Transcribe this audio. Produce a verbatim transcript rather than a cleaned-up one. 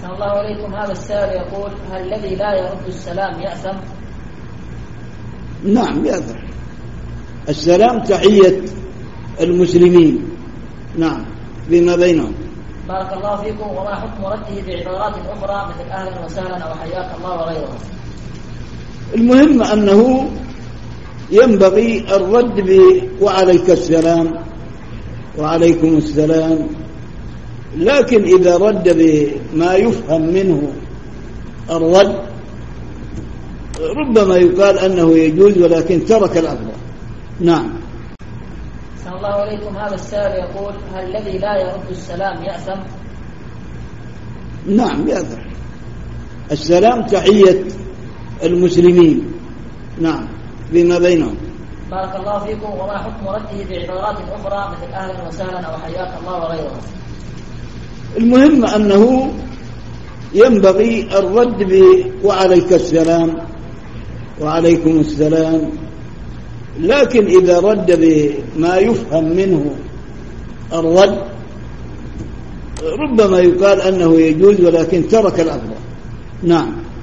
أحسن الله عليكم. هذا السائل يقول: هل الذي لا يرد السلام يأثم؟ نعم يأثم. السلام تحية المسلمين، نعم، فيما بينهم. بارك الله فيكم. وما حكم رده بعبارات أخرى مثل أهلا وسهلا أو حياك الله وغيرها؟ المهم أنه ينبغي الرد ب وعليك السلام وعليكم السلام، لكن إذا رد بما يفهم منه الرد ربما يقال أنه يجوز، ولكن ترك الأفضل. نعم. أحسن الله عليكم. هذا السائل يقول: هل الذي لا يرد السلام يأثم؟ نعم يأثم. السلام تحية المسلمين، نعم، فيما بينهم. بارك الله فيكم. وما حكم رده بعبارات أخرى مثل أهلا وسهلا أو حياك الله وغيرها؟ المهم أنه ينبغي الرد ب وعليك السلام وعليكم السلام، لكن إذا رد بما يفهم منه الرد ربما يقال أنه يجوز، ولكن ترك الأفضل. نعم.